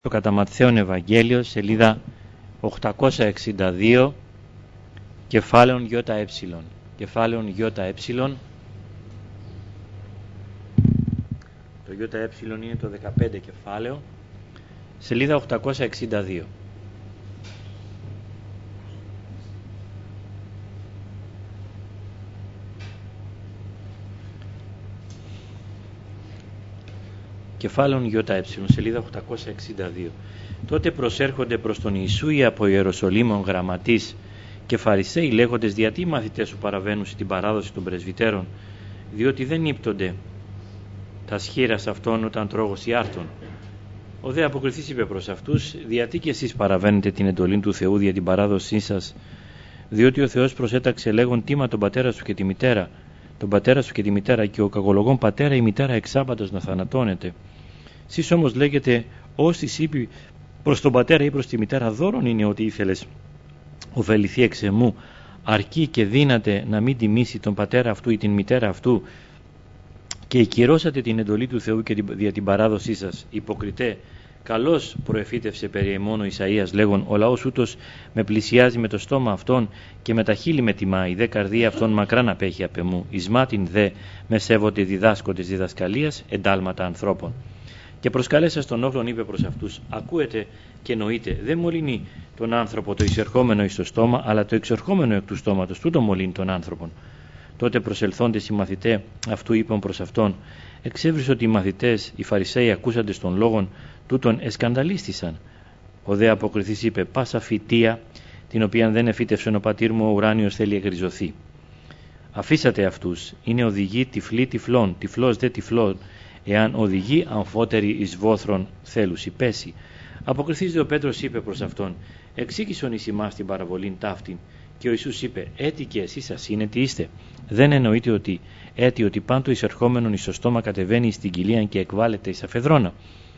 Το κατά Ματθαίον Ευαγγέλιο, σελίδα 862, κεφάλαιον ΙΕ. Κεφάλαιον ΙΕ. Το ΙΕ είναι το 15 κεφάλαιο, σελίδα 862. Κεφάλαιον ΙΕ, σελίδα 862. Τότε προσέρχονται προς τον Ιησού οι από Ιεροσολύμων γραμματείς και Φαρισαίοι λέγοντες: γιατί οι μαθητές σου παραβαίνουν στην παράδοση των πρεσβυτέρων, διότι δεν ύπτονται τα σχήρας αυτών όταν τρώγωσι άρτων. Ο δε αποκριθής είπε προς αυτούς: γιατί και εσείς παραβαίνετε την εντολή του Θεού δια την παράδοσή σας, διότι ο Θεός προσέταξε λέγον: τίμα τον πατέρα σου και τη μητέρα, τον πατέρα σου και τη μητέρα, και ο κακολογών πατέρα ή μητέρα εξάπατος να θανατώνεται. Σεις όμως λέγετε: όσοι είπε προς τον πατέρα ή προς τη μητέρα δώρον είναι ότι ήθελες ωφεληθεί εξ εμού, αρκεί και δύναται να μην τιμήσει τον πατέρα αυτού ή την μητέρα αυτού, και εκκυρώσατε την εντολή του Θεού και δια την παράδοσή σας. Υποκριτέ, καλώς προεφήτευσε περί εμών ο Ισαΐας λέγον: ο λαός ούτως με πλησιάζει με το στόμα αυτόν και με τα χείλη με τιμάει, δε καρδία αυτόν μακράν απέχει απ' εμού. Εις μάτιν δε με σέβονται διδάσκοντες διδασκαλίας, εντάλματα ανθρώπων. Και προσκαλέσας τον όχλον είπε προς αυτούς: ακούετε και νοείτε, δεν μολύνει τον άνθρωπο το εισερχόμενο εις το στόμα, αλλά το εξερχόμενο εκ του στόματος, τούτο μολύνει τον άνθρωπον. Τότε προσελθόντες οι μαθητέ αυτού είπαν προς αυτόν: εξέβρισε ότι οι μαθητές, οι Φαρισαίοι, ακούσαντες των λόγων τούτων εσκανδαλίστησαν. Ο δε αποκριθής είπε: πάσα φυτεία την οποία δεν εφύτευσε ο πατήρ μου ο ουράνιος θέλει εγριζωθεί. Αφήσατε αυτούς, είναι οδηγοί τυφλοί τυφλών, τυφλός δε τυφλών, εάν οδηγεί αμφότεροι εις βόθρων θέλουσι πέσει. Αποκριθείς δε ο Πέτρος είπε προς αυτόν: εξήγησον εις ημάς την παραβολήν ταύτην. Και ο Ιησούς είπε: έτι και εσείς σας είναι τι είστε. Δεν εννοείται ότι ότι πάντο εισερχόμενον εις το στόμα κατεβαίνει στην κοιλίαν και εκβάλλεται εις αφεδρώνα.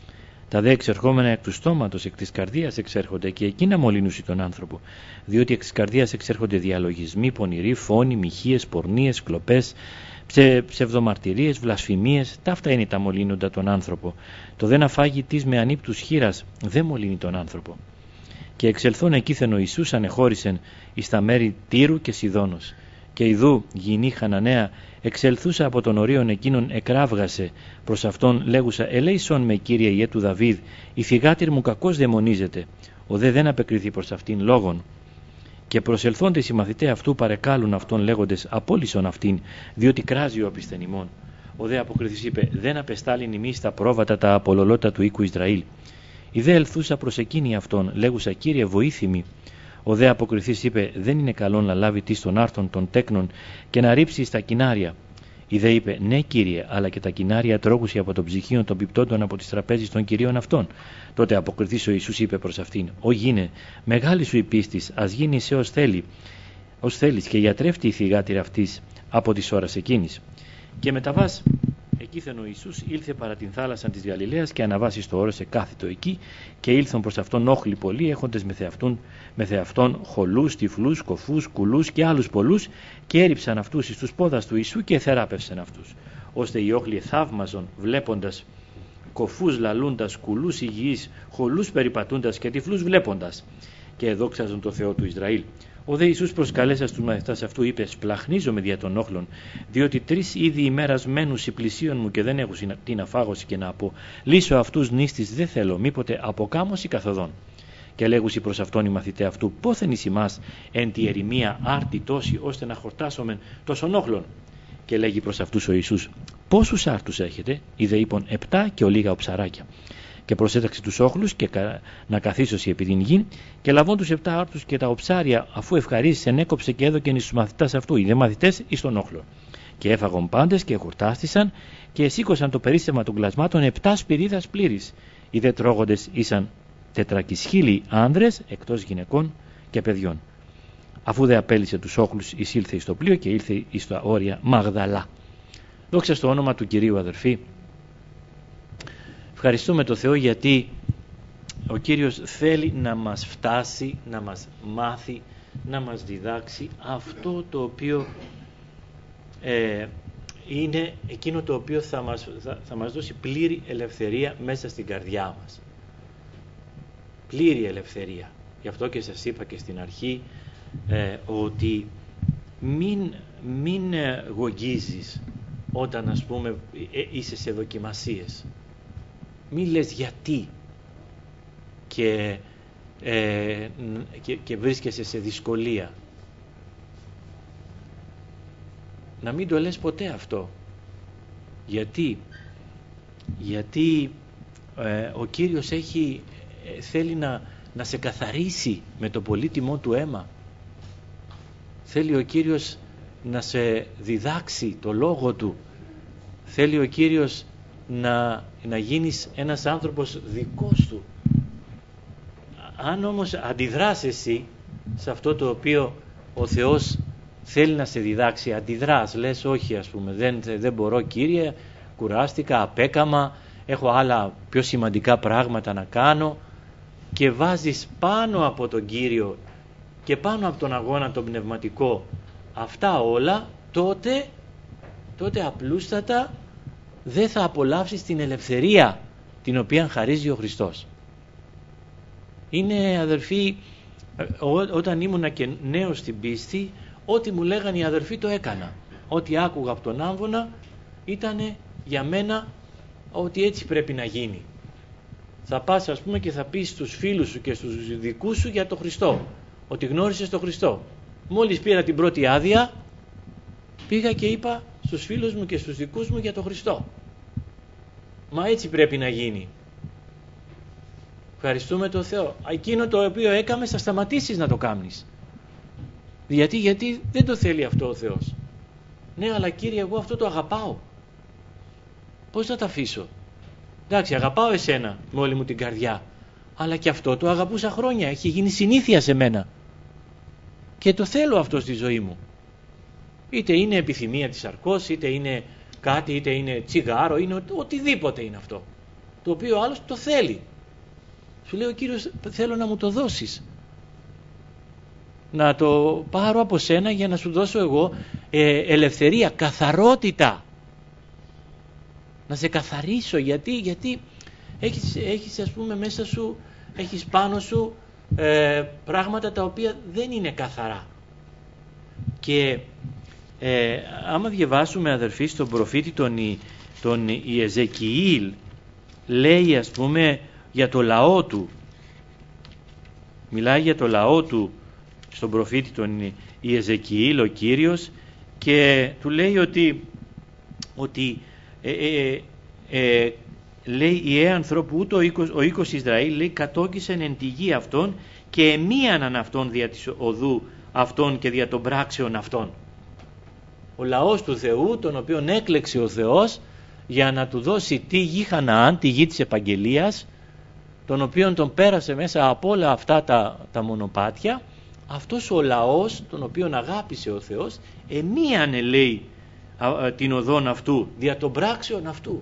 Τα δε εξερχόμενα εκ του στόματος, εκ της καρδίας εξέρχονται, και εκείνα μολύνουσι τον άνθρωπο. Διότι εκ της καρδίας εξέρχονται διαλογισμοί, πονηροί, φόνοι, μοιχείες, πορνίες, κλοπές, ψευδομαρτυρίες, βλασφημίες, ταύτα είναι τα μολύνοντα τον άνθρωπο. Το δε να φάγει της με ανύπτους χείρας δεν μολύνει τον άνθρωπο. Και εξελθών εκείθεν ο Ιησούς ανεχώρησεν εις τα μέρη Τύρου και Σιδώνος. Και ιδού γυνή Χαναναία εξελθούσα από τον ορίον εκείνον εκράβγασε προς αυτόν λέγουσα: ελέησον με Κύριε Ιε του Δαβίδ, η θυγάτηρ μου κακώς δαιμονίζεται. Ο δε δεν απεκριθεί προς αυτήν λόγον. Και προσελθόντες οι μαθητέ αυτού παρεκάλουν αυτόν λέγοντες: απόλυσον αυτήν, διότι κράζει ο απισθενημών. Ο δε αποκριθής είπε: δεν απεστάλην ημείς τα πρόβατα τα απολολότα του οίκου Ισραήλ. Η δε ελθούσα προς εκείνη αυτόν λέγουσα: Κύριε βοήθημη. Ο δε αποκριθής είπε: δεν είναι καλό να λάβει τι των άρτων των τέκνων και να ρίψει στα κοινάρια. Η δε είπε: ναι Κύριε, αλλά και τα κοινάρια τρώγουσι από τον ψυχίον των πιπτόντων από τις τραπέζεις των κυρίων αυτών. Τότε αποκριθής ο Ιησούς είπε προς αυτήν: «Ω γίνε, μεγάλη σου η πίστης, ας γίνει σε ως θέλεις, και γιατρεύτη η θυγάτηρα αυτής από τις ώρας εκείνης». Και μεταβάς εκείθεν ο Ιησούς ήλθε παρά την θάλασσα της Γαλιλαίας και αναβάσει στο όρος εκάθητο εκεί, και ήλθον προς αυτόν όχλοι πολλοί έχοντες με θεαυτόν χολούς, τυφλούς, κοφούς, κουλούς και άλλους πολλούς, και έριψαν αυτούς εις τους πόδας του Ιησού και θεράπευσαν αυτούς. Ώστε οι όχλοι θαύμαζον βλέποντας κοφούς λαλούντας, κουλούς υγιείς, χολούς περιπατούντας και τυφλούς βλέποντας, και εδόξαζον το Θεό του Ισραήλ. Ο δε Ιησούς προσκαλέσας τους μαθητάς αυτού είπε: σπλαχνίζομαι δια των όχλων, διότι 3 είδη ημέρας μένουσι πλησίον μου και δεν έχω τι να φάγωσι και να πω: λύσω αυτούς νήστης δεν θέλω, μήποτε αποκάμωση καθοδόν. Και λέγουσι προς αυτόν οι μαθητέ αυτού: πόθεν εις ημάς εν τη ερημία άρτη τόση, ώστε να χορτάσομεν τόσων όχλων. Και λέγει προς αυτούς ο Ιησούς: πόσους άρτους έχετε? Οι δε είπον: 7 και ολίγα οψαράκια. Και προσέταξε τους όχλους και να καθίσωσι επί την γη, και λαβών τους 7 άρτους και τα οψάρια, αφού ευχαρίστησε, έκοψε και έδωκεν εις τους μαθητάς αυτού, οι δε μαθητές εις τον όχλο. Και έφαγον πάντες και χορτάστησαν, και εσήκωσαν το περίστευμα των κλασμάτων 7 σπυρίδας πλήρης. Οι δε τρώγοντες ήσαν 400.000 άνδρες, εκτός γυναικών και παιδιών. Αφού δε απέλυσε τους όχλους, εισήλθε εις το πλοίο και ήλθε εις τα όρια Μαγδαλά. Δόξα στο όνομα του Κυρίου, αδερφοί. Ευχαριστούμε τον Θεό γιατί ο Κύριος θέλει να μας φτάσει, να μας μάθει, να μας διδάξει αυτό το οποίο είναι εκείνο το οποίο θα μας δώσει πλήρη ελευθερία μέσα στην καρδιά μας. πλήρη ελευθερία. Γι' αυτό και σας είπα και στην αρχή ότι μην γογγίζεις όταν, ας πούμε, είσαι σε δοκιμασίες. Μην λες γιατί και βρίσκεσαι σε δυσκολία. Να μην το λες ποτέ αυτό. Γιατί ο Κύριος θέλει να σε καθαρίσει με το πολύτιμό του αίμα. Θέλει ο Κύριος να σε διδάξει το λόγο του. Θέλει ο Κύριος να γίνεις ένας άνθρωπος δικός του. Αν όμως αντιδράς εσύ σε αυτό το οποίο ο Θεός θέλει να σε διδάξει, αντιδράς, λες όχι, ας πούμε, δεν μπορώ, Κύριε, κουράστηκα, απέκαμα, έχω άλλα πιο σημαντικά πράγματα να κάνω, και βάζεις πάνω από τον Κύριο και πάνω από τον αγώνα τον πνευματικό αυτά όλα, τότε απλούστατα δεν θα απολαύσεις την ελευθερία την οποία χαρίζει ο Χριστός. Είναι, αδερφοί, όταν ήμουνα και νέος στην πίστη, ό,τι μου λέγανε οι αδερφοί το έκανα. Ό,τι άκουγα από τον άμβονα ήταν για μένα ότι έτσι πρέπει να γίνει. Θα πας, ας πούμε, και θα πεις στους φίλους σου και στους δικούς σου για τον Χριστό, ότι γνώρισες τον Χριστό. Μόλις πήρα την πρώτη άδεια, πήγα και είπα στους φίλους μου και στους δικούς μου για τον Χριστό. Μα έτσι πρέπει να γίνει. Ευχαριστούμε τον Θεό. Εκείνο το οποίο έκαμες θα σταματήσεις να το κάνεις. Γιατί δεν το θέλει αυτό ο Θεός. Ναι, αλλά Κύριε, εγώ αυτό το αγαπάω. Πώς θα το αφήσω? Εντάξει, αγαπάω εσένα με όλη μου την καρδιά, αλλά και αυτό το αγαπούσα χρόνια, έχει γίνει συνήθεια σε μένα και το θέλω αυτό στη ζωή μου. Είτε είναι επιθυμία της σαρκός, είτε είναι κάτι, είτε είναι τσιγάρο, είναι οτιδήποτε είναι αυτό, το οποίο ο άλλος το θέλει. Σου λέει ο Κύριος, θέλω να μου το δώσεις, να το πάρω από σένα για να σου δώσω εγώ ελευθερία, καθαρότητα, να σε καθαρίσω. Γιατί έχεις, ας πούμε, μέσα σου, έχεις πάνω σου πράγματα τα οποία δεν είναι καθαρά. Και άμα διαβάσουμε, αδερφοί, στον προφήτη τον Ιεζεκιήλ, λέει, ας πούμε, για το λαό του, μιλάει για το λαό του στον προφήτη τον Ιεζεκιήλ ο Κύριος, και του λέει ότι λέει «Ιε ανθρώπου ούτω ο οίκος Ισραήλ», λέει, «κατόκισεν εν τη γη αυτών και εμίαναν αυτών δια της οδού αυτών και δια των πράξεων αυτών». Ο λαός του Θεού, τον οποίον έκλεξε ο Θεός για να του δώσει τη γη Χαναάν, τη γη της επαγγελίας, τον οποίον τον πέρασε μέσα από όλα αυτά τα μονοπάτια, αυτός ο λαός τον οποίον αγάπησε ο Θεός εμίανε, λέει, την οδόν αυτού δια των πράξεων αυτού.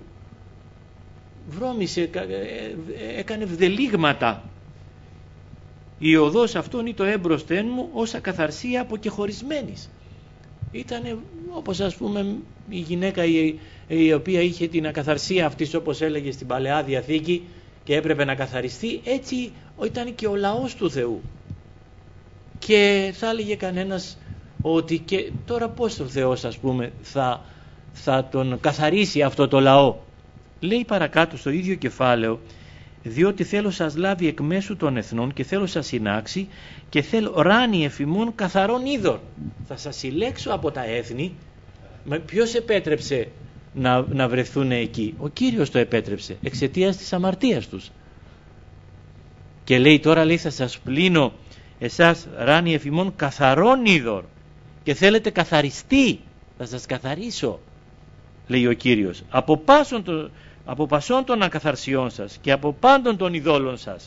Βρώμησε, έκανε βδελίγματα. Η οδός αυτόν ή το έμπροσθεν μου ως ακαθαρσία αποκεχωρισμένης. Ήτανε όπως, ας πούμε, η γυναίκα η οποία είχε την ακαθαρσία αυτής, όπως έλεγε στην Παλαιά Διαθήκη, και έπρεπε να καθαριστεί, έτσι ήταν και ο λαός του Θεού. Και θα έλεγε κανένας ότι και τώρα πώς ο Θεός, ας πούμε, θα τον καθαρίσει αυτό το λαό? Λέει παρακάτω στο ίδιο κεφάλαιο, «Διότι θέλω σας λάβει εκ μέσου των εθνών και θέλω σας συνάξει και θέλω ράνι εφημών καθαρών είδωρ». Θα σας συλλέξω από τα έθνη. Ποιος επέτρεψε να βρεθούν εκεί? Ο Κύριος το επέτρεψε εξαιτίας της αμαρτίας τους. Και λέει τώρα, λέει, θα σας πλύνω εσάς ράνι εφημών καθαρών είδωρ, και θέλετε καθαριστεί, θα σας καθαρίσω, λέει ο Κύριος, από πασών των ακαθαρσιών σας και από πάντων των ειδόλων σας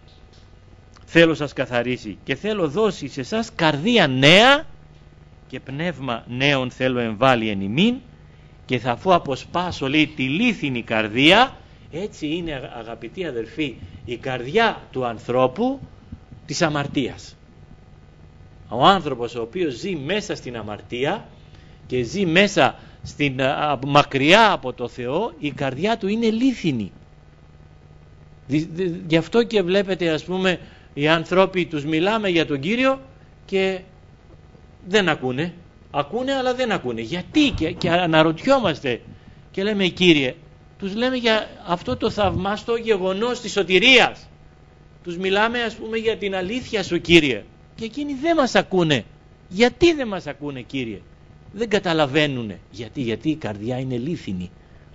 θέλω σας καθαρίσει, και θέλω δώσει σε εσάς καρδία νέα και πνεύμα νέων θέλω εμβάλει εν ημίν, και θα αφού αποσπάσω, λέει, τη λίθινη καρδία. Έτσι είναι, αγαπητοί αδελφοί, η καρδιά του ανθρώπου της αμαρτίας. Ο άνθρωπος ο οποίος ζει μέσα στην αμαρτία και ζει μέσα μακριά από το Θεό, η καρδιά του είναι λίθινη. Γι' αυτό και βλέπετε, ας πούμε, οι άνθρωποι τους μιλάμε για τον Κύριο και δεν ακούνε. Ακούνε αλλά δεν ακούνε. Γιατί? Και αναρωτιόμαστε και λέμε, Κύριε, τους λέμε για αυτό το θαυμάστο γεγονός της σωτηρίας. Τους μιλάμε, ας πούμε, για την αλήθεια σου, Κύριε, και εκείνοι δεν μας ακούνε. Γιατί δεν μας ακούνε, Κύριε? Δεν καταλαβαίνουνε. Γιατί η καρδιά είναι λίθινη.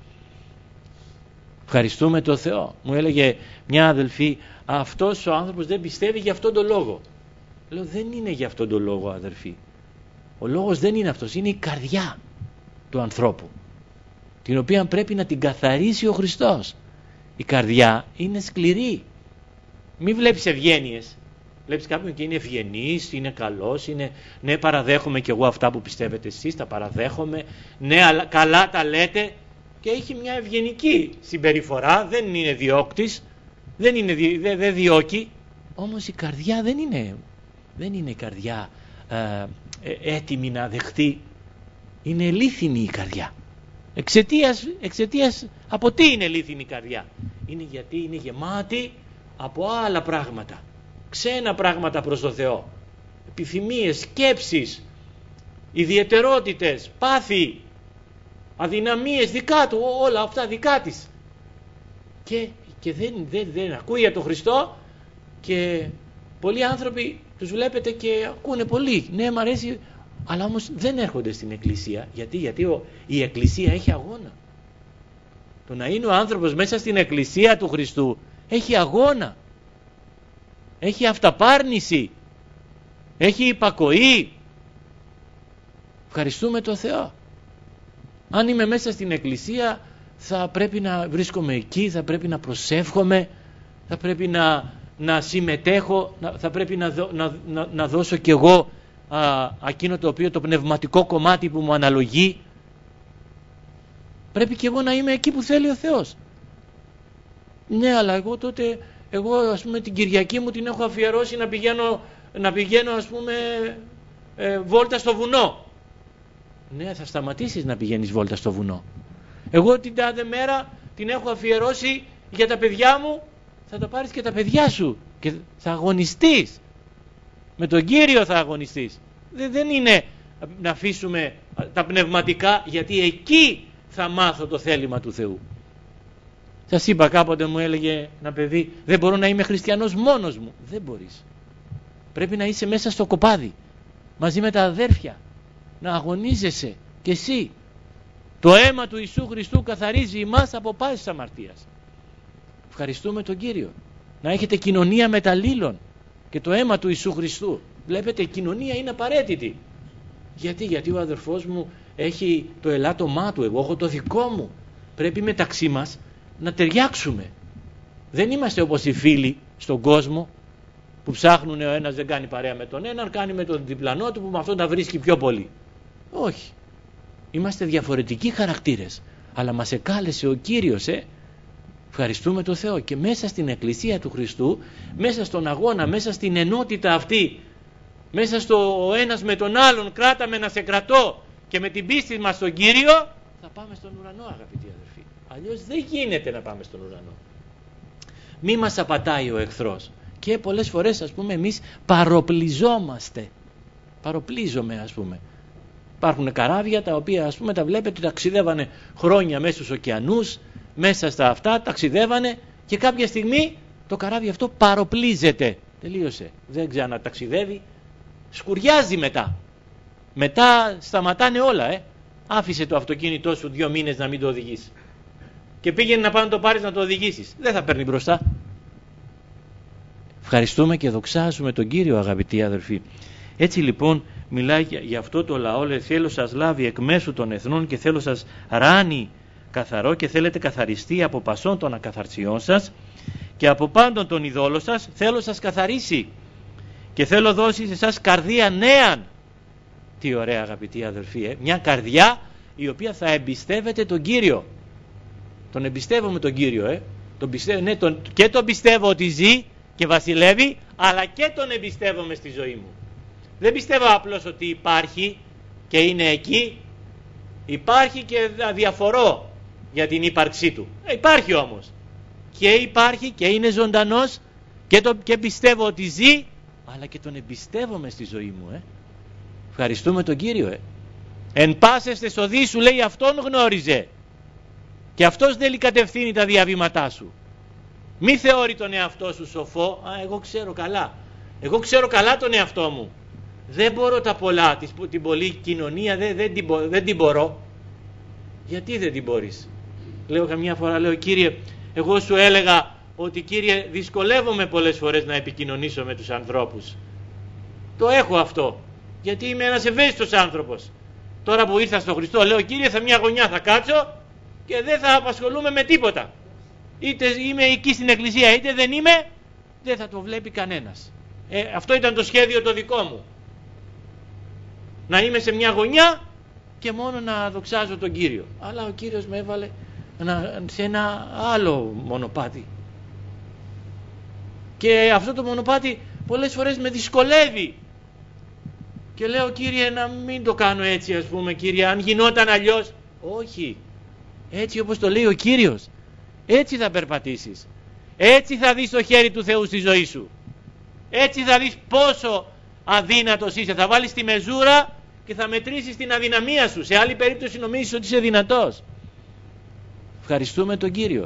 Ευχαριστούμε τον Θεό. Μου έλεγε μια αδελφή, αυτός ο άνθρωπος δεν πιστεύει για αυτόν τον λόγο. Λέω, δεν είναι για αυτόν τον λόγο, αδελφή. Ο λόγος δεν είναι αυτός, είναι η καρδιά του ανθρώπου, την οποία πρέπει να την καθαρίσει ο Χριστός. Η καρδιά είναι σκληρή. Μην βλέπεις ευγένειες. Βλέπεις κάποιον και είναι ευγενής, είναι καλός, είναι, ναι, παραδέχομαι και εγώ αυτά που πιστεύετε εσείς, τα παραδέχομαι, ναι, αλλά καλά τα λέτε, και έχει μια ευγενική συμπεριφορά, δεν είναι διώκτης, δεν διώκει. Όμως η καρδιά δεν είναι η καρδιά έτοιμη να δεχτεί. Είναι λίθινη η καρδιά. Εξαιτίας από τι είναι λίθινη η καρδιά? Είναι γιατί είναι γεμάτη από άλλα πράγματα, ξένα πράγματα προς τον Θεό, επιθυμίες, σκέψεις, ιδιαιτερότητες, πάθη, αδυναμίες δικά του, όλα αυτά δικά της, και δεν ακούει για τον Χριστό. Και πολλοί άνθρωποι τους βλέπετε και ακούνε πολύ, ναι, μ' αρέσει, αλλά όμως δεν έρχονται στην εκκλησία. Γιατί η εκκλησία έχει αγώνα. Το να είναι ο άνθρωπος μέσα στην εκκλησία του Χριστού έχει αγώνα, έχει αυταπάρνηση, έχει υπακοή. Ευχαριστούμε τον Θεό. Αν είμαι μέσα στην εκκλησία, θα πρέπει να βρίσκομαι εκεί, θα πρέπει να προσεύχομαι, θα πρέπει να συμμετέχω, θα πρέπει να δώσω κι εγώ εκείνο το πνευματικό κομμάτι που μου αναλογεί. Πρέπει κι εγώ να είμαι εκεί που θέλει ο Θεός. Ναι, αλλά εγώ ας πούμε την Κυριακή μου την έχω αφιερώσει να πηγαίνω ας πούμε βόλτα στο βουνό. Ναι, θα σταματήσεις να πηγαίνεις βόλτα στο βουνό. Εγώ την τάδε μέρα την έχω αφιερώσει για τα παιδιά μου. Θα τα πάρεις και τα παιδιά σου και θα αγωνιστείς. Με τον Κύριο θα αγωνιστείς. Δεν είναι να αφήσουμε τα πνευματικά, γιατί εκεί θα μάθω το θέλημα του Θεού. Σας είπα, κάποτε μου έλεγε ένα παιδί, δεν μπορώ να είμαι χριστιανός μόνος μου. Δεν μπορείς. Πρέπει να είσαι μέσα στο κοπάδι μαζί με τα αδέρφια, να αγωνίζεσαι κι εσύ. Το αίμα του Ιησού Χριστού καθαρίζει εμάς από πάσης αμαρτίας. Ευχαριστούμε τον Κύριο. Να έχετε κοινωνία μεταλλήλων και το αίμα του Ιησού Χριστού. Βλέπετε, η κοινωνία είναι απαραίτητη. Γιατί ο αδερφός μου έχει το ελάττωμά του, εγώ έχω το δικό μου. Πρέπει μεταξύ μας να ταιριάξουμε. Δεν είμαστε όπως οι φίλοι στον κόσμο που ψάχνουν, ο ένας δεν κάνει παρέα με τον έναν, κάνει με τον διπλανό του που με αυτόν τα βρίσκει πιο πολύ. Όχι. Είμαστε διαφορετικοί χαρακτήρες, αλλά μας εκάλεσε ο Κύριος, Ευχαριστούμε τον Θεό, και μέσα στην εκκλησία του Χριστού, μέσα στον αγώνα, μέσα στην ενότητα αυτή, μέσα στο ο ένας με τον άλλον, κράταμε να σε κρατώ, και με την πίστη μας στον Κύριο θα πάμε στον ουρανό, αγαπητοί αδερφοί. Αλλιώς δεν γίνεται να πάμε στον ουρανό. Μη μας απατάει ο εχθρός. Και πολλές φορές, ας πούμε, εμείς παροπλιζόμαστε. Παροπλίζομαι, ας πούμε. Υπάρχουν καράβια τα οποία, ας πούμε, τα βλέπετε, ταξιδεύανε χρόνια μέσα στους ωκεανούς, μέσα στα αυτά ταξιδεύανε, και κάποια στιγμή το καράβι αυτό παροπλίζεται. Τελείωσε. Δεν ξαναταξιδεύει. Σκουριάζει μετά. Μετά σταματάνε όλα, Άφησε το αυτοκίνητό σου 2 μήνες να μην το οδηγείς. Και πήγαινε να πάει να το πάρεις να το οδηγήσεις. Δεν θα παίρνει μπροστά. Ευχαριστούμε και δοξάζουμε τον Κύριο, αγαπητοί αδερφοί. Έτσι λοιπόν μιλάει για αυτό το λαό, λέει, θέλω σας λάβει εκ μέσου των εθνών και θέλω σας ράνει καθαρό, και θέλετε καθαριστεί από πασών των ακαθαρσιών σας και από πάντων των ειδόλων σας θέλω σας καθαρίσει και θέλω δώσει σε εσάς καρδία νέαν. Τι ωραία, αγαπητοί αδελφοί, μια καρδιά η οποία θα εμπιστεύεται τον Κύριο. Τον εμπιστεύομαι τον Κύριο, και τον πιστεύω ότι ζει και βασιλεύει, αλλά και τον εμπιστεύομαι στη ζωή μου. Δεν πιστεύω απλώς ότι υπάρχει και είναι εκεί. Υπάρχει και διαφορώ για την ύπαρξή του. Υπάρχει όμως. και υπάρχει και είναι ζωντανός και πιστεύω ότι ζει, αλλά και τον εμπιστεύομαι στη ζωή μου. Ευχαριστούμε τον Κύριο. Εν πάσεστε σοδοί σου, λέει, αυτόν γνώριζε και αυτός θέλει κατευθύνει τα διαβήματά σου. Μη θεωρεί τον εαυτό σου σοφό. Εγώ ξέρω καλά. Εγώ ξέρω καλά τον εαυτό μου. Δεν μπορώ τα πολλά, την πολλή κοινωνία δεν την μπορώ. Γιατί δεν την μπορείς? Λέω καμιά φορά, λέω, Κύριε, εγώ σου έλεγα ότι, Κύριε, δυσκολεύομαι πολλές φορές να επικοινωνήσω με τους ανθρώπους. Το έχω αυτό, γιατί είμαι ένας ευαίσθητος άνθρωπος. Τώρα που ήρθα στον Χριστό, λέω, Κύριε, σε μια γωνιά θα κάτσω και δεν θα απασχολούμαι με τίποτα. Είτε είμαι εκεί στην εκκλησία είτε δεν είμαι, δεν θα το βλέπει κανένας. Αυτό ήταν το σχέδιο το δικό μου. Να είμαι σε μια γωνιά και μόνο να δοξάζω τον Κύριο. Αλλά ο Κύριος με έβαλε σε ένα άλλο μονοπάτι. Και αυτό το μονοπάτι πολλές φορές με δυσκολεύει. Και λέω, Κύριε, να μην το κάνω έτσι, ας πούμε, Κύριε, αν γινόταν αλλιώς. Όχι. Έτσι όπως το λέει ο Κύριος. Έτσι θα περπατήσεις. Έτσι θα δεις το χέρι του Θεού στη ζωή σου. Έτσι θα δεις πόσο αδύνατος είσαι. Θα βάλεις τη μεζούρα και θα μετρήσεις την αδυναμία σου. Σε άλλη περίπτωση νομίζεις ότι είσαι δυνατός. Ευχαριστούμε τον Κύριο.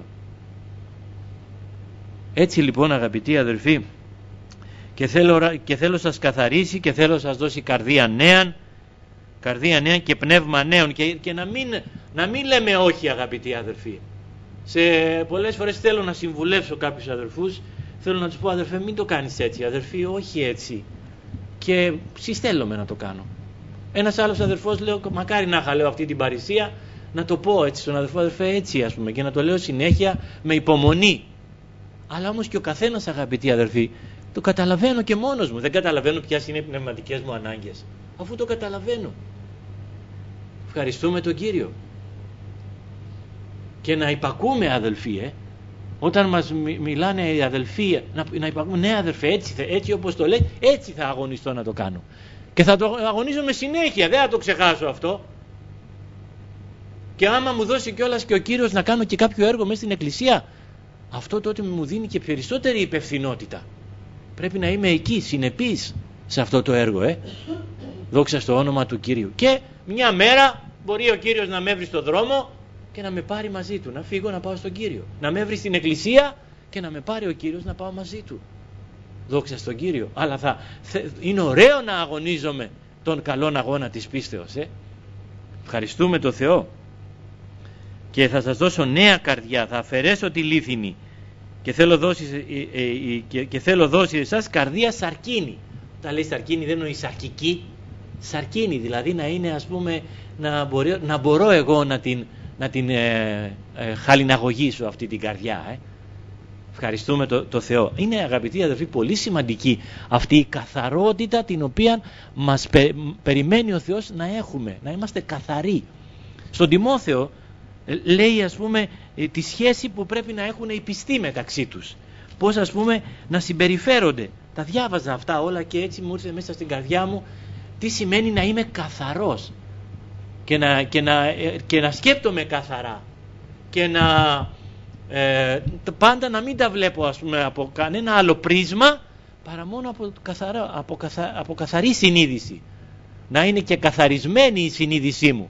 Έτσι λοιπόν, αγαπητοί αδελφοί, και θέλω σας καθαρίσει και θέλω σας δώσει καρδία νέα και πνεύμα νέων και να μην λέμε όχι, αγαπητοί αδελφοί. Πολλές φορές θέλω να συμβουλεύσω κάποιους αδελφούς, θέλω να τους πω, αδελφέ, μην το κάνεις έτσι, αδελφοί, όχι έτσι, και συστέλλομαι να το κάνω. Ένας άλλος αδελφός, λέω, μακάρι να είχα, λέω, αυτή την παρησία να το πω έτσι στον αδελφό, αδελφέ, έτσι, ας πούμε, και να το λέω συνέχεια με υπομονή. Αλλά όμως και ο καθένας, αγαπητοί αδελφοί, το καταλαβαίνω και μόνος μου. Δεν καταλαβαίνω ποιες είναι οι πνευματικές μου ανάγκες, αφού το καταλαβαίνω. Ευχαριστούμε τον Κύριο. Και να υπακούμε, αδελφοί, όταν μας μιλάνε οι αδελφοί, να υπακούμε, ναι, αδελφέ, έτσι όπως το λέει, έτσι θα αγωνιστώ να το κάνω. Και θα το αγωνίζομαι συνέχεια, δεν θα το ξεχάσω αυτό. Και άμα μου δώσει κιόλας και ο Κύριος να κάνω και κάποιο έργο μέσα στην εκκλησία, αυτό τότε μου δίνει και περισσότερη υπευθυνότητα. Πρέπει να είμαι εκεί, συνεπής σε αυτό το έργο, Δόξα στο όνομα του Κύριου. Και μια μέρα μπορεί ο Κύριος να με βρει στο δρόμο και να με πάρει μαζί του, να φύγω να πάω στον Κύριο. Να με βρει στην εκκλησία και να με πάρει ο Κύριος να πάω μαζί του. Δόξα στον Κύριο. Αλλά είναι ωραίο να αγωνίζομαι τον καλόν αγώνα της πίστεως. Ευχαριστούμε τον Θεό. Και θα σας δώσω νέα καρδιά, θα αφαιρέσω τη λίθινη και θέλω δώσει εσάς καρδία σαρκίνη. Όταν λέει σαρκίνη δεν εννοεί σαρκική, σαρκίνη, δηλαδή να είναι, ας πούμε, να μπορώ εγώ να την χαλιναγωγήσω αυτή την καρδιά. Ευχαριστούμε το Θεό. Είναι, αγαπητοί αδελφοί, πολύ σημαντική αυτή η καθαρότητα την οποία μας περιμένει ο Θεός να έχουμε, να είμαστε καθαροί. Στον Τιμόθεο λέει, ας πούμε, τη σχέση που πρέπει να έχουν οι πιστοί μεταξύ τους. Πώς, ας πούμε, να συμπεριφέρονται. Τα διάβαζα αυτά όλα και έτσι μου ήρθε μέσα στην καρδιά μου τι σημαίνει να είμαι καθαρός και να σκέπτομαι καθαρά και πάντα να μην τα βλέπω, ας πούμε, από κανένα άλλο πρίσμα παρά μόνο από καθαρή συνείδηση. Να είναι και καθαρισμένη η συνείδησή μου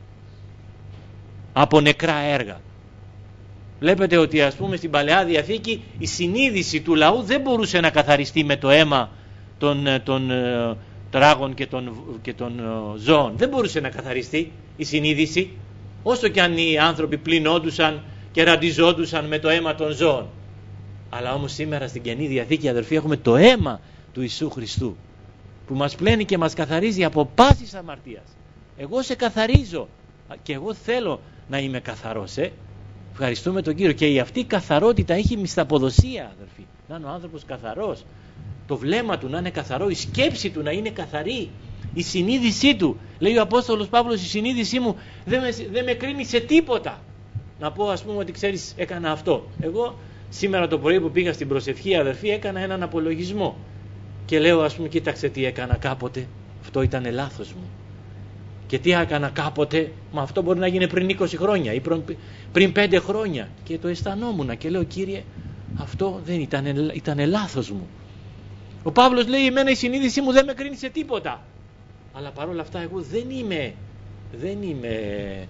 από νεκρά έργα. Βλέπετε ότι, ας πούμε, στην Παλαιά Διαθήκη η συνείδηση του λαού δεν μπορούσε να καθαριστεί με το αίμα των τράγων και των ζώων. Δεν μπορούσε να καθαριστεί η συνείδηση, όσο και αν οι άνθρωποι πλυνόντουσαν και ραντιζόντουσαν με το αίμα των ζώων. Αλλά όμως σήμερα στην Καινή Διαθήκη, αδερφοί, έχουμε το αίμα του Ιησού Χριστού που μας πλένει και μας καθαρίζει από πάσης αμαρτίας. Εγώ σε καθαρίζω και εγώ θέλω να είμαι καθαρός. Ευχαριστούμε τον Κύριο. Και αυτή η καθαρότητα έχει μισθαποδοσία, αδερφοί. Να είναι ο άνθρωπος καθαρός, το βλέμμα του να είναι καθαρό, η σκέψη του να είναι καθαρή, η συνείδησή του. Λέει ο Απόστολος Παύλος, η συνείδησή μου δεν με κρίνει σε τίποτα. Να πω, ας πούμε, ότι ξέρεις, έκανα αυτό. Εγώ σήμερα το πρωί που πήγα στην προσευχή, αδερφοί, έκανα έναν απολογισμό και λέω, ας πούμε, κοίταξε τι έκανα κάποτε, αυτό ήταν λάθος μου. Και τι έκανα κάποτε, μα αυτό μπορεί να γίνει πριν 20 χρόνια ή πριν 5 χρόνια. Και το αισθανόμουν και λέω, Κύριε, αυτό δεν ήταν λάθος μου. Ο Παύλος λέει, εμένα η συνείδησή μου δεν με κρίνει σε τίποτα. Αλλά παρόλα αυτά εγώ δεν είμαι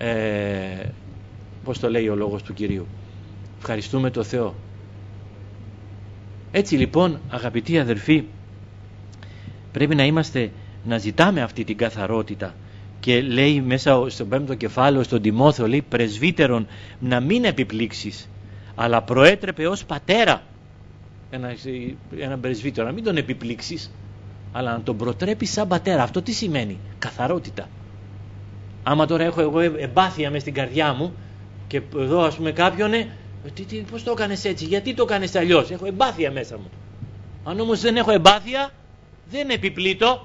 πώς το λέει ο λόγος του Κυρίου. Ευχαριστούμε το Θεό. Έτσι λοιπόν, αγαπητοί αδερφοί, πρέπει να ζητάμε αυτή την καθαρότητα. Και λέει μέσα στο 5ο κεφάλαιο στον Τιμόθεο, λέει, πρεσβύτερον να μην επιπλήξεις, αλλά προέτρεπε ως πατέρα έναν πρεσβύτερο, να μην τον επιπλήξεις, αλλά να τον προτρέπεις σαν πατέρα. Αυτό τι σημαίνει? Καθαρότητα. Άμα τώρα έχω εγώ εμπάθεια μες στην καρδιά μου και εδώ ας πούμε κάποιον, πώς το έκανες έτσι, γιατί το έκανες αλλιώς? Έχω εμπάθεια μέσα μου. Αν όμως δεν έχω εμπάθεια, δεν επιπλήττω,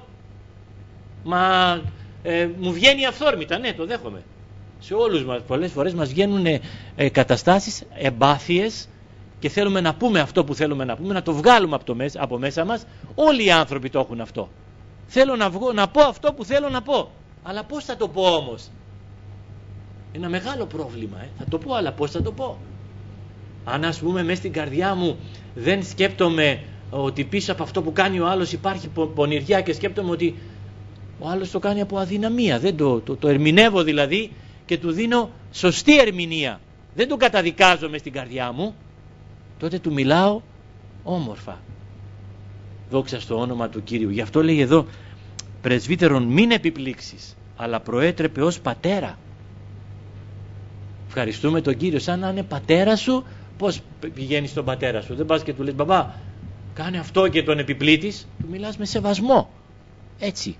μα μου βγαίνει αυθόρμητα, ναι, το δέχομαι. Σε όλους μας πολλές φορές μας βγαίνουν καταστάσεις, εμπάθειες, και θέλουμε να πούμε αυτό που θέλουμε να πούμε, να το βγάλουμε από μέσα μας. Όλοι οι άνθρωποι το έχουν αυτό. Θέλω να πω αυτό που θέλω να πω. Αλλά πώς θα το πω όμως? Ένα μεγάλο πρόβλημα. Θα το πω, αλλά πώς θα το πω? Αν ας πούμε μέσα στην καρδιά μου δεν σκέπτομαι ότι πίσω από αυτό που κάνει ο άλλος υπάρχει πονηριά και σκέπτομαι ότι ο άλλος το κάνει από αδυναμία, δεν το ερμηνεύω δηλαδή και του δίνω σωστή ερμηνεία, δεν το καταδικάζω μες στην καρδιά μου, τότε του μιλάω όμορφα. Δόξα στο όνομα του Κύριου. Γι' αυτό λέει εδώ, πρεσβύτερον μην επιπλήξεις, αλλά προέτρεπε ως πατέρα. Ευχαριστούμε τον Κύριο. Σαν να είναι πατέρα σου. Πώς πηγαίνεις στον πατέρα σου? Δεν πας και του λες, μπαμπά, κάνε αυτό και τον επιπλήττεις. Του μιλάς με σεβασμό. Έτσι.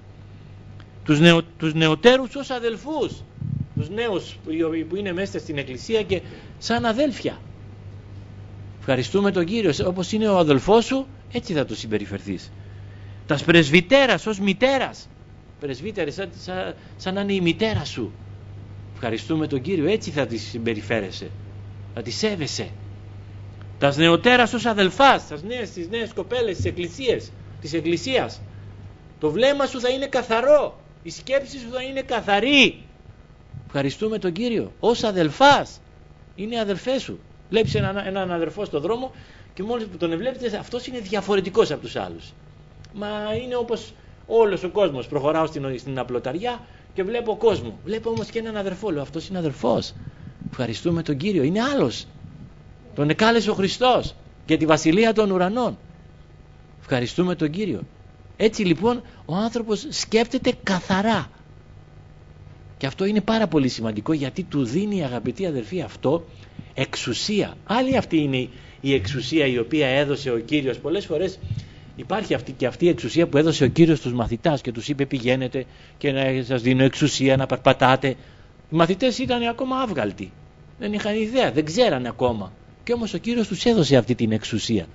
Τους νεωτέρους ως αδελφούς. Τους νέους που είναι μέσα στην εκκλησία και σαν αδέλφια. Ευχαριστούμε τον Κύριο. Όπως είναι ο αδελφός σου, έτσι θα του συμπεριφερθείς. Τας πρεσβυτέρας ως μητέρας. Πρεσβύτερες σαν να είναι η μητέρα σου. Ευχαριστούμε τον Κύριο. Έτσι θα τη συμπεριφέρεσαι. Θα τη σέβεσαι. Τας νεωτέρας ως αδελφάς. Τις νέες κοπέλες της εκκλησίας. Το βλέμμα σου θα είναι καθαρό. Η σκέψη σου θα είναι καθαρή. Ευχαριστούμε τον Κύριο. Ως αδελφάς. Είναι αδελφές σου. Βλέπεις έναν αδερφό στον δρόμο και μόλις που τον βλέπεις, αυτός είναι διαφορετικός από τους άλλους. Μα είναι όπως όλος ο κόσμος. Προχωράω στην απλοταριά και βλέπω κόσμο. Βλέπω όμως και έναν αδερφό. Λέω, αυτός είναι αδερφός. Ευχαριστούμε τον Κύριο. Είναι άλλος. Τον εκάλεσε ο Χριστός για τη βασιλεία των ουρανών. Ευχαριστούμε τον Κύριο. Έτσι λοιπόν ο άνθρωπος σκέπτεται καθαρά. Και αυτό είναι πάρα πολύ σημαντικό, γιατί του δίνει, αγαπητοί αδερφοί, αυτό εξουσία. Άλλη αυτή είναι η εξουσία η οποία έδωσε ο Κύριος. Πολλές φορές υπάρχει αυτή η εξουσία που έδωσε ο Κύριος στους μαθητάς και τους είπε, πηγαίνετε και να σας δίνω εξουσία να περπατάτε. Οι μαθητές ήταν ακόμα άβγαλτοι. Δεν είχαν ιδέα, δεν ξέρανε ακόμα. Και όμως ο Κύριος τους έδωσε αυτή την εξουσία.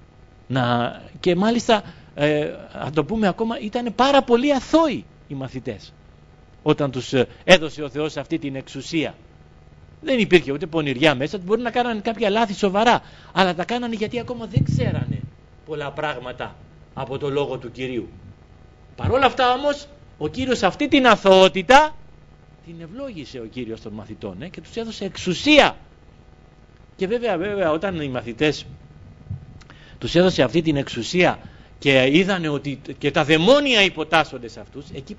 Και μάλιστα, αν το πούμε ακόμα, ήταν πάρα πολύ αθώοι οι μαθητές όταν τους έδωσε ο Θεός αυτή την εξουσία. Δεν υπήρχε ούτε πονηριά μέσα, μπορεί να κάνανε κάποια λάθη σοβαρά, αλλά τα κάνανε γιατί ακόμα δεν ξέρανε πολλά πράγματα από το λόγο του Κυρίου. Παρ' όλα αυτά όμως ο Κύριος αυτή την αθωότητα την ευλόγησε ο Κύριος των μαθητών και τους έδωσε εξουσία. Και βέβαια όταν οι μαθητές τους έδωσε αυτή την εξουσία και είδανε ότι και τα δαιμόνια υποτάσσονται σε αυτούς, εκεί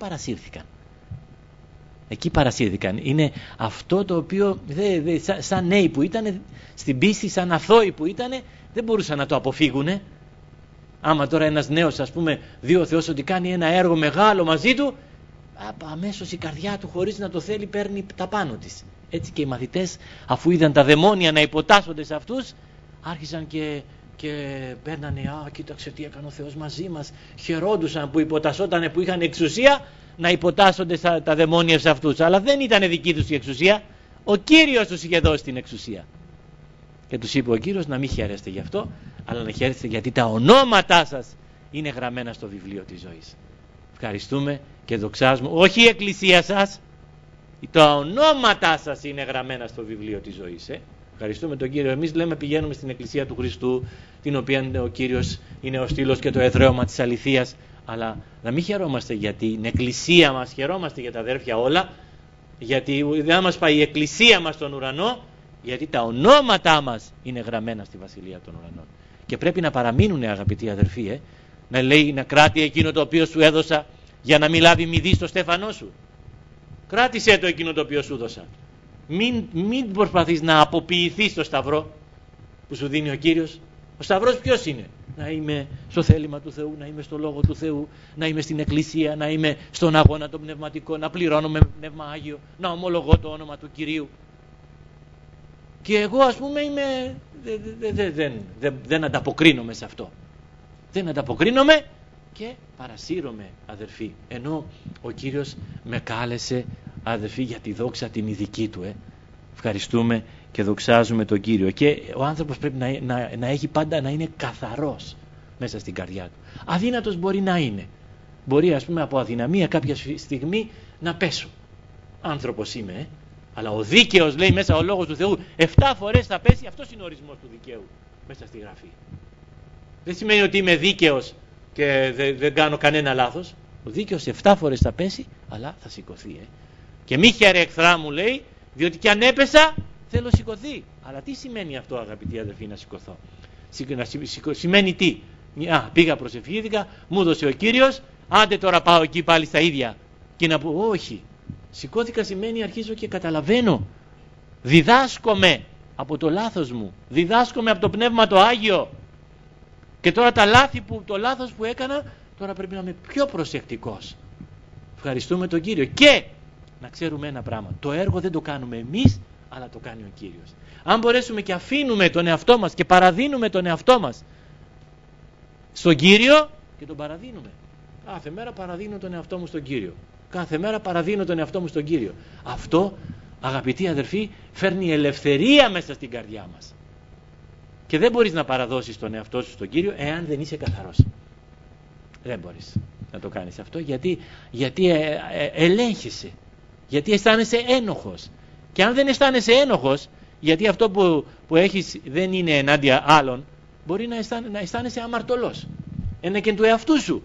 παρασύρθηκαν. Είναι αυτό το οποίο σαν νέοι που ήταν στην πίστη, σαν αθώοι που ήταν, δεν μπορούσαν να το αποφύγουνε. Άμα τώρα ένας νέος, ας πούμε, δει ο Θεός ότι κάνει ένα έργο μεγάλο μαζί του, αμέσως η καρδιά του, χωρίς να το θέλει, παίρνει τα πάνω της. Έτσι και οι μαθητές, αφού είδαν τα δαιμόνια να υποτάσσονται σε αυτούς, άρχισαν και παίρνανε, κοίταξε τι έκανε ο Θεός μαζί μας. Χαιρόντουσαν που υποτασσότανε, που είχαν εξουσία να υποτάσσονται τα δαιμόνια σε αυτούς. Αλλά δεν ήταν δική τους η εξουσία. Ο Κύριος τους είχε δώσει την εξουσία. Και τους είπε ο Κύριος να μην χαίρεστε γι' αυτό, αλλά να χαίρεστε γιατί τα ονόματά σας είναι γραμμένα στο βιβλίο της ζωής. Ευχαριστούμε και δοξάζουμε, όχι η εκκλησία σας, τα ονόματά σας είναι γραμμένα στο βιβλίο της ζωής. Ευχαριστούμε τον Κύριο. Εμείς λέμε πηγαίνουμε στην εκκλησία του Χριστού, την οποία ο Κύριος είναι ο στήλος και το εδραίωμα της αληθείας. Αλλά να μην χαιρόμαστε για την εκκλησία μας, χαιρόμαστε για τα αδέρφια όλα, γιατί δεν μας πάει η εκκλησία μας στον ουρανό, γιατί τα ονόματά μας είναι γραμμένα στη Βασιλεία των Ουρανών. Και πρέπει να παραμείνουν, αγαπητοί αδερφοί, να λέει, να κράτη εκείνο το οποίο σου έδωσα, για να μην λάβει μηδή στο στέφανό σου. Κράτησέ το εκείνο το οποίο σου δώσα. Μην προσπαθείς να αποποιηθείς το σταυρό που σου δίνει ο Κύριος. Ο σταυρός ποιος είναι? Να είμαι στο θέλημα του Θεού, να είμαι στο Λόγο του Θεού, να είμαι στην εκκλησία, να είμαι στον αγώνα τον πνευματικό, να πληρώνω με πνεύμα Άγιο, να ομολογώ το όνομα του Κυρίου. Και εγώ, ας πούμε, δεν ανταποκρίνομαι σε αυτό. Δεν ανταποκρίνομαι και παρασύρωμαι, αδερφοί. Ενώ ο Κύριος με κάλεσε, αδερφοί, για τη δόξα την ειδική του. Ευχαριστούμε και δοξάζουμε τον Κύριο. Και ο άνθρωπος πρέπει να έχει πάντα, να είναι καθαρός μέσα στην καρδιά του. Αδύνατος μπορεί να είναι. Μπορεί, ας πούμε, από αδυναμία κάποια στιγμή να πέσω. Άνθρωπος είμαι, αλλά ο δίκαιος, λέει μέσα ο λόγος του Θεού, 7 φορές θα πέσει. Αυτός είναι ο ορισμός του δικαίου μέσα στη Γραφή. Δεν σημαίνει ότι είμαι δίκαιος και δεν κάνω κανένα λάθος. Ο δίκαιος 7 φορές θα πέσει, αλλά θα σηκωθεί. Και μη χαίρε εχθρά μου, λέει, διότι και αν έπεσα θέλω σηκωθεί. Αλλά τι σημαίνει αυτό, αγαπητοί αδελφοί, να σηκωθώ? Σημαίνει τι? Πήγα, προσευχήθηκα, μου έδωσε ο Κύριος, άντε τώρα πάω εκεί πάλι στα ίδια και να πω όχι. Σηκώθηκα σημαίνει αρχίζω και καταλαβαίνω, διδάσκομαι από το λάθος μου, διδάσκομαι από το Πνεύμα το Άγιο, και τώρα το λάθος που έκανα, τώρα πρέπει να είμαι πιο προσεκτικός. Ευχαριστούμε τον Κύριο. Και να ξέρουμε ένα πράγμα, το έργο δεν το κάνουμε εμείς, αλλά το κάνει ο Κύριος. Αν μπορέσουμε και αφήνουμε τον εαυτό μας και παραδίνουμε τον εαυτό μας στον Κύριο, και τον παραδίνουμε. Κάθε μέρα παραδίνω τον εαυτό μου στον Κύριο. Κάθε μέρα παραδίνω τον εαυτό μου στον Κύριο. Αυτό, αγαπητοί αδερφοί, φέρνει ελευθερία μέσα στην καρδιά μας. Και δεν μπορείς να παραδώσεις τον εαυτό σου στον Κύριο εάν δεν είσαι καθαρός. Δεν μπορείς να το κάνεις αυτό, γιατί ελέγχεσαι, γιατί αισθάνεσαι ένοχος. Και αν δεν αισθάνεσαι ένοχος, γιατί αυτό που έχεις δεν είναι ενάντια άλλων, μπορεί να αισθάνεσαι αμαρτωλός. Ένα και του εαυτού σου.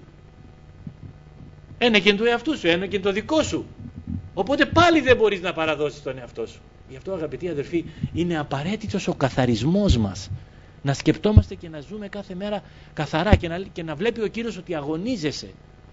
Ένα και του εαυτού σου, ένα και το δικό σου. Οπότε πάλι δεν μπορείς να παραδώσεις τον εαυτό σου. Γι' αυτό, αγαπητοί αδερφοί, είναι απαραίτητος ο καθαρισμός μας. Να σκεπτόμαστε και να ζούμε κάθε μέρα καθαρά και να βλέπει ο Κύριος ότι αγωνίζεσαι.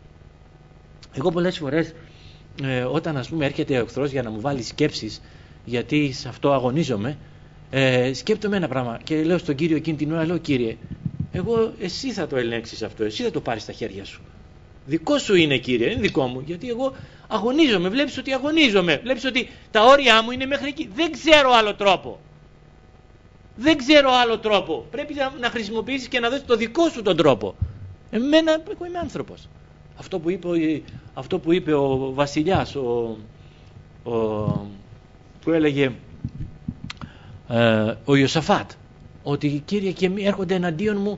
Εγώ πολλές φορές όταν, ας πούμε, έρχεται ο εχθρός για να μου βάλει σκέψεις, γιατί σε αυτό αγωνίζομαι, σκέπτομαι ένα πράγμα και λέω στον Κύριο εκείνη την ώρα, λέω, Κύριε, εσύ θα το ελέγξεις αυτό, εσύ θα το πάρεις στα χέρια σου. Δικό σου είναι, Κύριε, είναι δικό μου, γιατί εγώ αγωνίζομαι, βλέπεις ότι αγωνίζομαι, βλέπεις ότι τα όρια μου είναι μέχρι εκεί, δεν ξέρω άλλο τρόπο. Δεν ξέρω άλλο τρόπο. Πρέπει να χρησιμοποιήσεις και να δώσεις το δικό σου τον τρόπο. Εγώ είμαι άνθρωπος. Αυτό που είπε ο βασιλιάς, που έλεγε ο Ιωσαφάτ, ότι Κύριε, και έρχονται εναντίον μου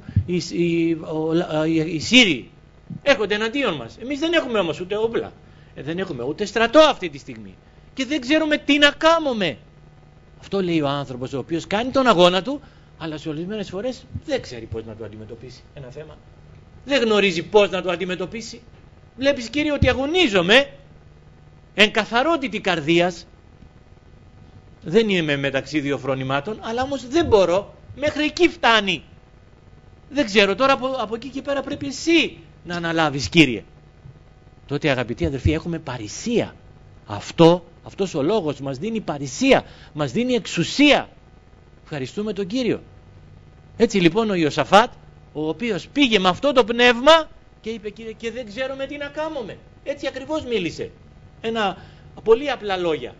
οι Σύριοι. Έρχονται εναντίον μας. Εμείς δεν έχουμε όμως ούτε όπλα. Δεν έχουμε ούτε στρατό αυτή τη στιγμή. Και δεν ξέρουμε τι να κάνουμε. Αυτό λέει ο άνθρωπος ο οποίος κάνει τον αγώνα του, αλλά σε ορισμένες φορές δεν ξέρει πώς να το αντιμετωπίσει ένα θέμα. Δεν γνωρίζει πώς να το αντιμετωπίσει. Βλέπεις, Κύριε, ότι αγωνίζομαι εν καθαρότητη καρδίας. Δεν είμαι μεταξύ δύο φρονημάτων, αλλά όμως δεν μπορώ. Μέχρι εκεί φτάνει. Δεν ξέρω, τώρα από εκεί και πέρα πρέπει εσύ να αναλάβεις, Κύριε. Τότε, αγαπητοί αδερφοί, έχουμε παρησία. Αυτός ο λόγος μας δίνει παρησία, μας δίνει εξουσία. Ευχαριστούμε τον Κύριο. Έτσι λοιπόν ο Ιωσαφάτ, ο οποίος πήγε με αυτό το πνεύμα και είπε, Κύριε, και δεν ξέρουμε τι να κάνουμε. Έτσι ακριβώς μίλησε. Ένα πολύ απλά λόγια.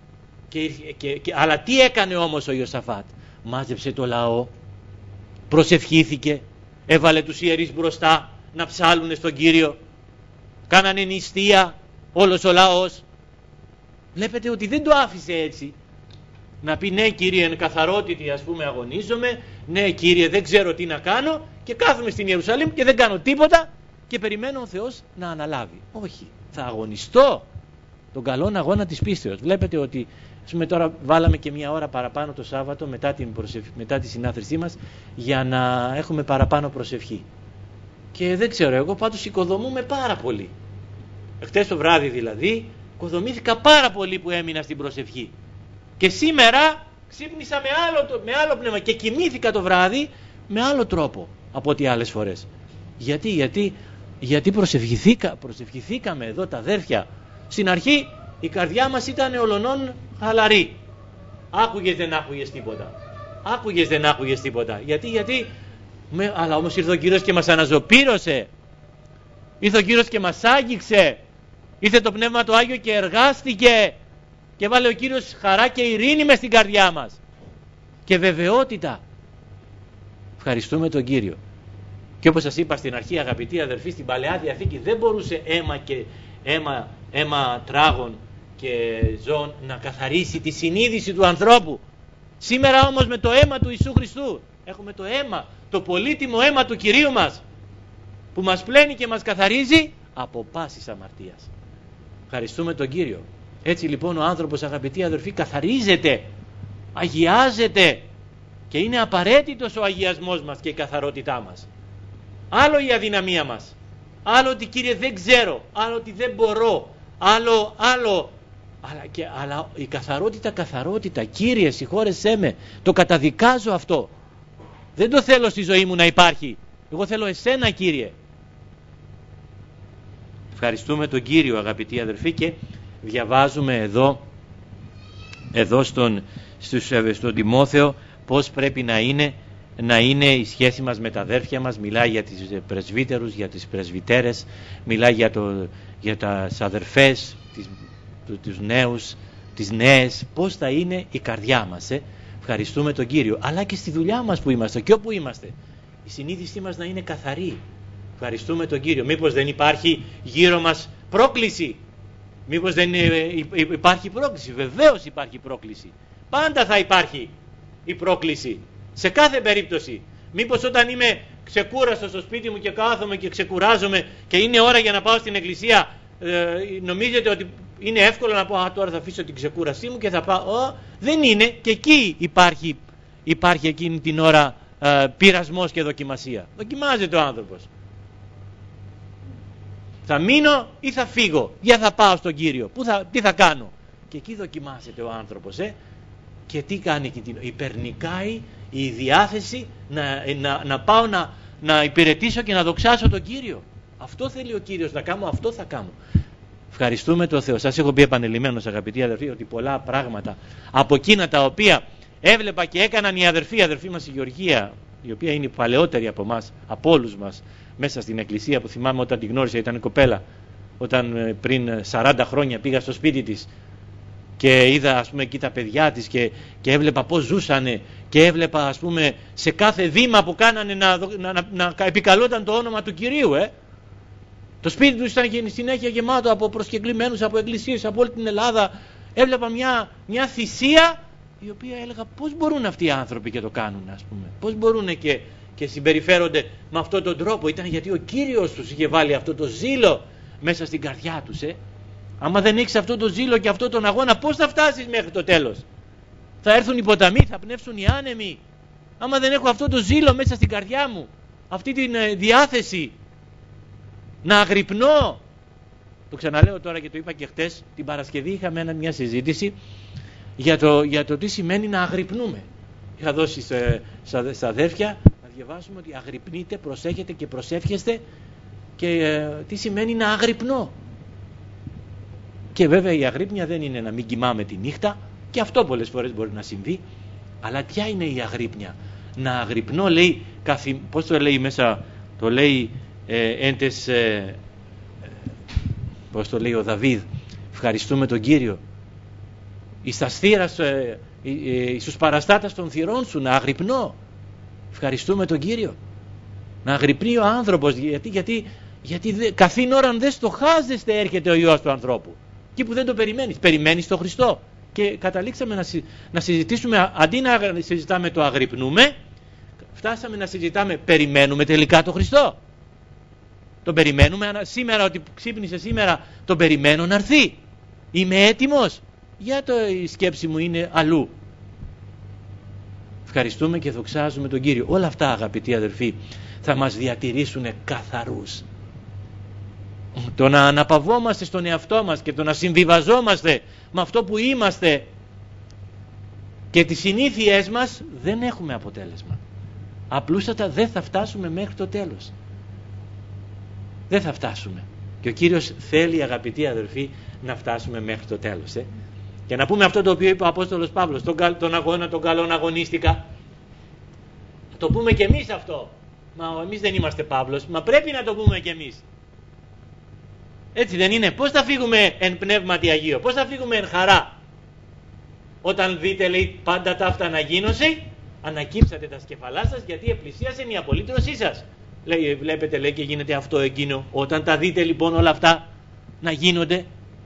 Αλλά τι έκανε όμως ο Ιωσαφάτ? Μάζεψε το λαό, προσευχήθηκε, έβαλε τους ιερείς μπροστά να ψάλουνε στον Κύριο, κάνανε νηστεία όλος ο λαός. Βλέπετε ότι δεν το άφησε έτσι. Να πει, ναι, Κύριε, εν καθαρότητη, ας πούμε, αγωνίζομαι, ναι, Κύριε, δεν ξέρω τι να κάνω, και κάθομαι στην Ιερουσαλήμ και δεν κάνω τίποτα και περιμένω ο Θεός να αναλάβει. Όχι, θα αγωνιστώ τον καλόν αγώνα της πίστεως. Βλέπετε ότι, ας πούμε, τώρα βάλαμε και μια ώρα παραπάνω το Σάββατο μετά τη συνάθρησή μας, για να έχουμε παραπάνω προσευχή. Και δεν ξέρω, εγώ πάντως οικοδομούμε πάρα πολύ. Χτες το βράδυ δηλαδή οικοδομήθηκα πάρα πολύ που έμεινα στην προσευχή. Και σήμερα ξύπνησα με άλλο πνεύμα και κοιμήθηκα το βράδυ με άλλο τρόπο από ό,τι άλλες φορές. Γιατί προσευχηθήκαμε εδώ τα αδέρφια. Στην αρχή η καρδιά μας ήταν ολονών χαλαρή. Άκουγες δεν άκουγες τίποτα. Αλλά όμως ήρθε ο Κύριος και μας αναζωπήρωσε. Ήρθε ο Κύριος και μας άγγιξε. Ήρθε το Πνεύμα το Άγιο και εργάστηκε. Και βάλε ο Κύριος χαρά και ειρήνη μες στην καρδιά μας. Και βεβαιότητα. Ευχαριστούμε τον Κύριο. Και όπως σας είπα στην αρχή, αγαπητοί αδερφοί, στην Παλαιά Διαθήκη δεν μπορούσε αίμα τράγων και ζώων να καθαρίσει τη συνείδηση του ανθρώπου. Σήμερα όμως με το αίμα του Ιησού Χριστού έχουμε το αίμα, το πολύτιμο αίμα του Κυρίου μας, που μας πλένει και μας καθαρίζει από πάσης αμαρτίας. Ευχαριστούμε τον Κύριο. Έτσι λοιπόν ο άνθρωπος, αγαπητοί αδερφοί, καθαρίζεται, αγιάζεται, και είναι απαραίτητος ο αγιασμός μας και η καθαρότητά μας. Άλλο η αδυναμία μας, άλλο ότι Κύριε δεν ξέρω, άλλο ότι δεν μπορώ, άλλο, αλλά η καθαρότητα, Κύριε συγχώρεσέ με, το καταδικάζω αυτό. Δεν το θέλω στη ζωή μου να υπάρχει. Εγώ θέλω εσένα, Κύριε. Ευχαριστούμε τον Κύριο, αγαπητοί αδερφοί, και διαβάζουμε εδώ στον Τιμόθεο πώς πρέπει να είναι η σχέση μας με τα αδέρφια μας. Μιλάει για τις πρεσβύτερους, για τις πρεσβυτέρες, μιλάει για τα αδερφές, τους νέους, τις νέες, πώς θα είναι η καρδιά μας. Ευχαριστούμε τον Κύριο. Αλλά και στη δουλειά μας που είμαστε και όπου είμαστε, η συνείδησή μας να είναι καθαρή. Ευχαριστούμε τον Κύριο. Μήπως δεν υπάρχει γύρω μας πρόκληση? Μήπως δεν υπάρχει πρόκληση? Βεβαίως υπάρχει πρόκληση. Πάντα θα υπάρχει η πρόκληση. Σε κάθε περίπτωση. Μήπως όταν είμαι ξεκούραστος στο σπίτι μου και κάθομαι και ξεκουράζομαι και είναι ώρα για να πάω στην εκκλησία, νομίζετε ότι είναι εύκολο να πω τώρα θα αφήσω την ξεκούρασή μου και θα πάω? Δεν είναι. Και εκεί υπάρχει εκείνη την ώρα πειρασμός και δοκιμασία. Δοκιμάζεται ο άνθρωπος. Θα μείνω ή θα φύγω? Για θα πάω στον Κύριο? Τι θα κάνω? Και εκεί δοκιμάζεται ο άνθρωπος. Και τι κάνει? Υπερνικάει η διάθεση να πάω να υπηρετήσω και να δοξάσω τον Κύριο. Αυτό θέλει ο Κύριος να κάνω, αυτό θα κάνω. Ευχαριστούμε τον Θεό. Σας έχω πει επανελειμμένως, αγαπητοί αδερφοί, ότι πολλά πράγματα από εκείνα τα οποία έβλεπα και έκαναν οι αδερφοί μας η Γεωργία, η οποία είναι παλαιότερη από εμάς, από όλους μας, μέσα στην εκκλησία, που θυμάμαι όταν την γνώρισα, ήταν κοπέλα, όταν πριν 40 χρόνια πήγα στο σπίτι της και είδα, ας πούμε, εκεί τα παιδιά της και έβλεπα πώς ζούσανε, και έβλεπα, ας πούμε, σε κάθε βήμα που κάνανε να επικαλόταν το όνομα του Κυρίου. Το σπίτι του ήταν συνέχεια γεμάτο από προσκεκλημένους, από εκκλησίες, από όλη την Ελλάδα. Έβλεπα μια θυσία, η οποία έλεγα πώς μπορούν αυτοί οι άνθρωποι και το κάνουν, ας πούμε. Πώς μπορούν και συμπεριφέρονται με αυτόν τον τρόπο? Ήταν γιατί ο Κύριος τους είχε βάλει αυτό το ζήλο μέσα στην καρδιά τους. Άμα δεν έχεις αυτό το ζήλο και αυτό τον αγώνα, πώς θα φτάσεις μέχρι το τέλος? Θα έρθουν οι ποταμοί, θα πνεύσουν οι άνεμοι. Άμα δεν έχω αυτό το ζήλο μέσα στην καρδιά μου, αυτή τη διάθεση να αγρυπνώ. Το ξαναλέω τώρα και το είπα και χτες, την Παρασκευή είχαμε μια συζήτηση για το τι σημαίνει να αγρυπνούμε. Είχα δώσει στα αδέρφια να διαβάσουμε ότι αγρυπνείτε, προσέχετε και προσεύχεστε, και τι σημαίνει να αγρυπνώ. Και βέβαια η αγρύπνια δεν είναι να μην κοιμάμε τη νύχτα, και αυτό πολλές φορές μπορεί να συμβεί. Αλλά ποια είναι η αγρύπνια? Να αγρυπνώ, λέει, πώς το λέει μέσα, το λέει πώς το λέει ο Δαβίδ, ευχαριστούμε τον Κύριο, εις τα στήρας, στους παραστάτας των θυρών σου, να αγρυπνώ. Ευχαριστούμε τον Κύριο. Να αγρυπνεί ο άνθρωπος, γιατί καθήν ώρα δεν στοχάζεστε έρχεται ο Υιός του ανθρώπου. Εκεί που δεν το περιμένεις τον Χριστό. Και καταλήξαμε να συζητήσουμε, αντί να συζητάμε το αγρυπνούμε, φτάσαμε να συζητάμε περιμένουμε τελικά τον Χριστό. Τον περιμένουμε σήμερα, ότι ξύπνησε σήμερα, τον περιμένω να έρθει. Είμαι έτοιμος? Η σκέψη μου είναι αλλού. Ευχαριστούμε και δοξάζουμε τον Κύριο. Όλα αυτά, αγαπητοί αδερφοί, θα μας διατηρήσουν καθαρούς. Το να αναπαυόμαστε στον εαυτό μας και το να συμβιβαζόμαστε με αυτό που είμαστε και τις συνήθειές μας, δεν έχουμε αποτέλεσμα. Απλούστατα δεν θα φτάσουμε μέχρι το τέλος. Δεν θα φτάσουμε. Και ο Κύριος θέλει, αγαπητοί αδελφοί, να φτάσουμε μέχρι το τέλος. Και να πούμε αυτό το οποίο είπε ο Απόστολος Παύλος, τον αγώνα τον καλόν αγωνίστηκα. Το πούμε και εμείς αυτό. Μα εμείς δεν είμαστε Παύλος, μα πρέπει να το πούμε και εμείς. Έτσι δεν είναι? Πώς θα φύγουμε εν πνεύματι Αγίο, πώς θα φύγουμε εν χαρά? Όταν δείτε, λέει, πάντα τα αυτά να γίνονται, ανακύψατε τα σκεφαλά σας, γιατί επλησίασε η απολύτρωσή σας. Λέει, βλέπετε, λέει, και γίνεται αυτό εκείνο. Όταν τα δείτε λοιπόν όλα αυτά να γίνονται,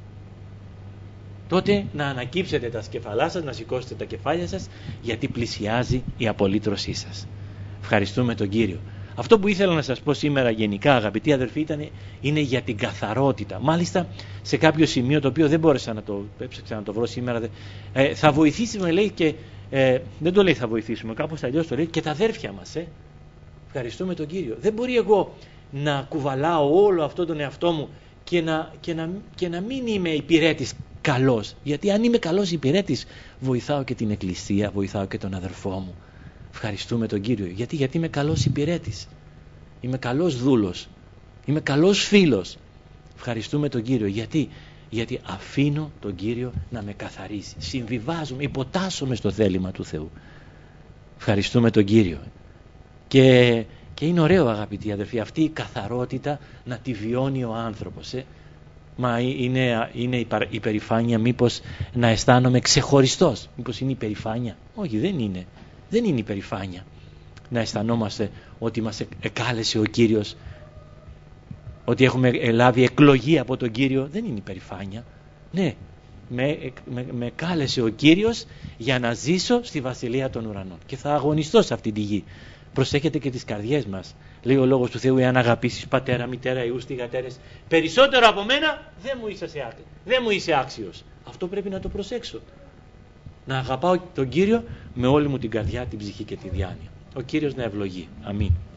τότε να ανακύψετε τα σκεφαλά σας, να σηκώσετε τα κεφάλια σας, γιατί πλησιάζει η απολύτρωσή σας. Ευχαριστούμε τον Κύριο. Αυτό που ήθελα να σας πω σήμερα γενικά, αγαπητοί αδερφοί, είναι για την καθαρότητα. Μάλιστα σε κάποιο σημείο, το οποίο δεν μπόρεσα να το έψαξα να το βρω σήμερα, θα βοηθήσουμε, λέει, και δεν το λέει θα βοηθήσουμε, κάπως αλλιώς το λέει, και τα αδέρφια μας. Ευχαριστούμε τον Κύριο. Δεν μπορεί εγώ να κουβαλάω όλο αυτό τον εαυτό μου και να μην είμαι υπηρέτης καλός. Γιατί αν είμαι καλός υπηρέτης, βοηθάω και την Εκκλησία, βοηθάω και τον αδερφό μου. Ευχαριστούμε τον Κύριο. Γιατί είμαι καλός υπηρέτης. Είμαι καλός δούλος. Είμαι καλός φίλος. Ευχαριστούμε τον Κύριο. Γιατί αφήνω τον Κύριο να με καθαρίσει. Συμβιβάζομαι, υποτάσσομαι στο θέλημα του Θεού. Ευχαριστούμε τον Κύριο. Και είναι ωραίο, αγαπητοί αδερφοί, αυτή η καθαρότητα να τη βιώνει ο άνθρωπος. Μα είναι υπερηφάνεια μήπως να αισθάνομαι ξεχωριστός? Μήπως είναι υπερηφάνεια? Όχι, δεν είναι. Δεν είναι υπερηφάνεια να αισθανόμαστε ότι μας εκάλεσε ο Κύριος, ότι έχουμε λάβει εκλογή από τον Κύριο. Δεν είναι υπερηφάνεια. Ναι, με κάλεσε ο Κύριος για να ζήσω στη Βασιλεία των Ουρανών και θα αγωνιστώ σε αυτή τη γη. Προσέχετε και τις καρδιές μας. Λέει ο Λόγος του Θεού, εάν αγαπήσεις πατέρα, μητέρα, ιούς, θυγατέρες περισσότερο από μένα, δεν μου είσαι άξιος. Αυτό πρέπει να το προσέξω. Να αγαπάω τον Κύριο με όλη μου την καρδιά, την ψυχή και τη διάνοια. Ο Κύριος να ευλογεί. Αμήν.